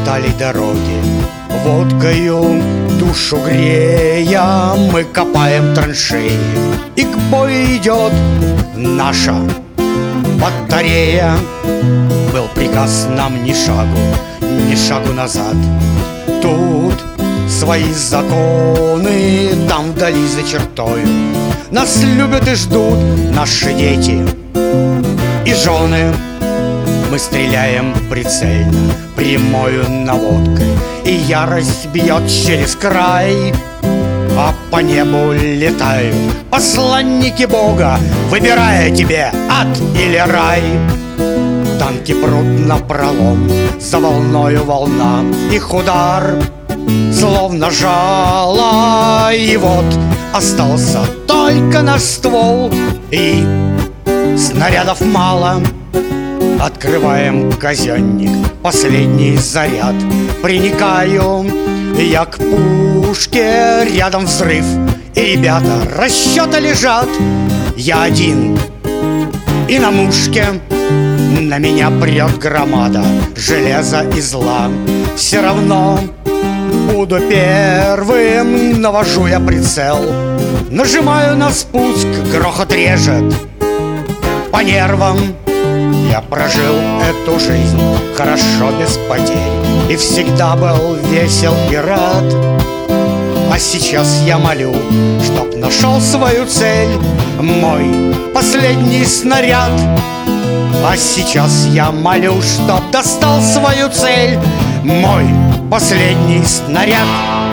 устали дороги, водкою душу грея, мы копаем траншеи, и к бою идет наша батарея. Был приказ нам ни шагу назад. Тут свои законы, там вдали за чертою нас любят и ждут наши дети и жены. Мы стреляем прицельно, прямою наводкой, и ярость бьет через край. А по небу летают посланники Бога, выбирая тебе ад или рай. Танки прут напролом, за волною волна, их удар словно жало. И вот остался только наш ствол, и снарядов мало. Открываем казенник, последний заряд. Приникаю я к пушке, рядом взрыв, и ребята расчета лежат. Я один и на мушке, на меня прет громада железа и зла. Все равно буду первым, навожу я прицел, нажимаю на спуск, грохот режет по нервам. Я прожил эту жизнь хорошо, без потерь, и всегда был весел и рад. А сейчас я молю, чтоб нашел свою цель мой последний снаряд. А сейчас я молю, чтоб достал свою цель мой последний снаряд.